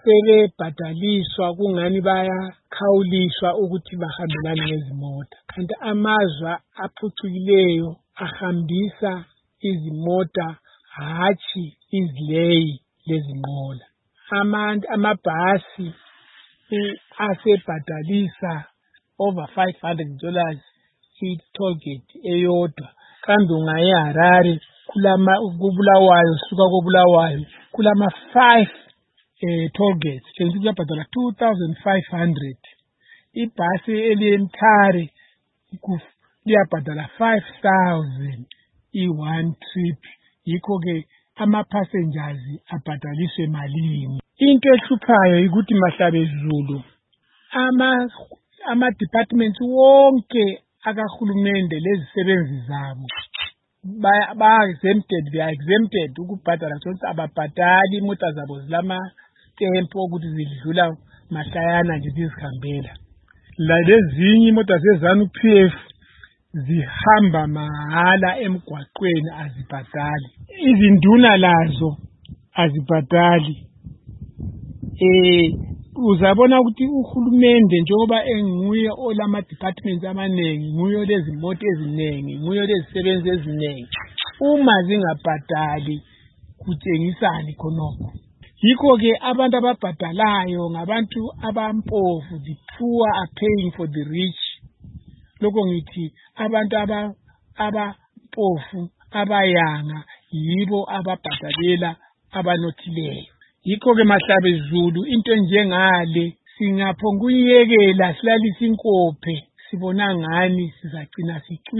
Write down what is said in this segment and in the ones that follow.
sebebhadaliswa kungani bayakhawuliswa ukuthi bahambelane ngezimota. Kanti amazwe aphucukileyo ahambisa izimota hatshi izileyi lezinqola. Amabhasi asebhadalisa over $500 i-toll gate eyodwa. Kambe ungaya eHarare kubulawayo, suka kobulawayo kulama 5 toll gates. Kenzi kuyabhadala 2,500. Ibhasi eliyeMthare liyabhadala 5,000 i-one trip. Yikho ke ama-passengers abhadaliswe malini. Into ehluphayo ukuthi Mahlabezulu ama-departments wonke akahulumende lezisebenzi zabo they are exempted ukubhadala sonke ababhadali imota zabo zilama-stamp ukuthi zidlula mahlayana nje zizihambela. Lezinye imota zeZANU-PF zihamba mahala emgwaqweni azibhadali. Izinduna lazo azibhadali. Uzabona ukuthi uhulumende njengoba enguye olama departments amanengi, nguye olezimoto ezinengi, nguye olezisebenzi ezinengi. Uma zingabhadali kutshengisani khonokho? Yikho ke abantu ababhadalayo ngabantu abampofu, the poor are paying for the rich. Lokho ngithi abantu abampofu abayanga yibo ababhadalela abanothileyo. Yikho ke Mahlabezulu into enjengale singaphonguyekela silalisa inkophe sibona ngani sizagcina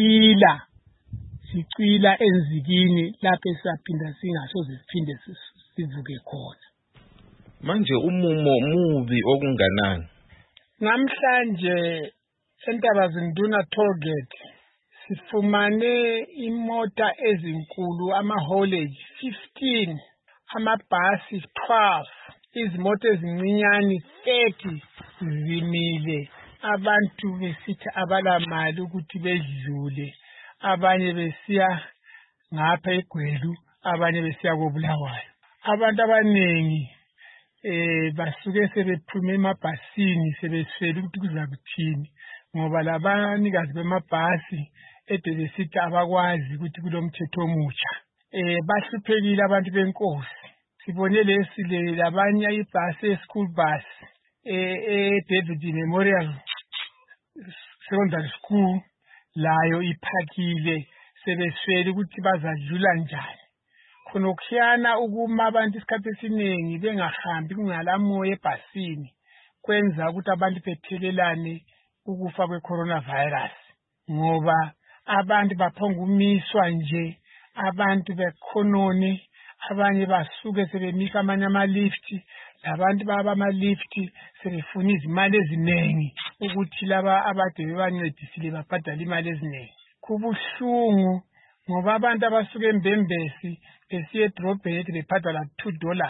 sicwila enzikini lapho esaphinda singasoze siphinde sivuke khona. Manje umumo mubi okunganani? Namhlanje eNtabazinduna toll gate sifumane imota ezinkulu ama-haulage 15, amabhasi 12, izimoto ezincinyane 30 zimile. Abantu besithi abalamali ukuthi bedlule, abanye besiya ngapha eGweru, abanye besiya koBulawayo. Abantu abanengi basuke sebephume emabhasini sebeswele ukuthi kuzakuthini, ngoba labanikazi bemabhasi besithi abakwazi ukuthi kulomthetho omutsha. Bahluphekile abantu benkosi. Sibone labanye ibhasi e-school bus David Memorial Secondary School layo iphakile sebeswele ukuthi bazadlula njani. Khonokuyana ukuma abantu isikhathi esiningi bengahambi kungalamoya ebhasini kwenza ukuthi abantu bethelelane ukufa kwe-coronavirus, ngoba abantu baphonga umiswa nje, abantu bekhonone, abanye basuke sebemisa amanye ama-lift, labantu baba-lift sebefuna izimali eziningi ukuthi laba abade bebancedisile babhadale imali eziningi. Kubuhlungu ngoba abantu abasuke eMbembesi besiye edrobheni bebhadala $2.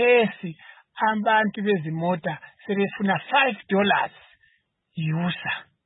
Khathesi abantu bezimota sebefuna $5 yusa.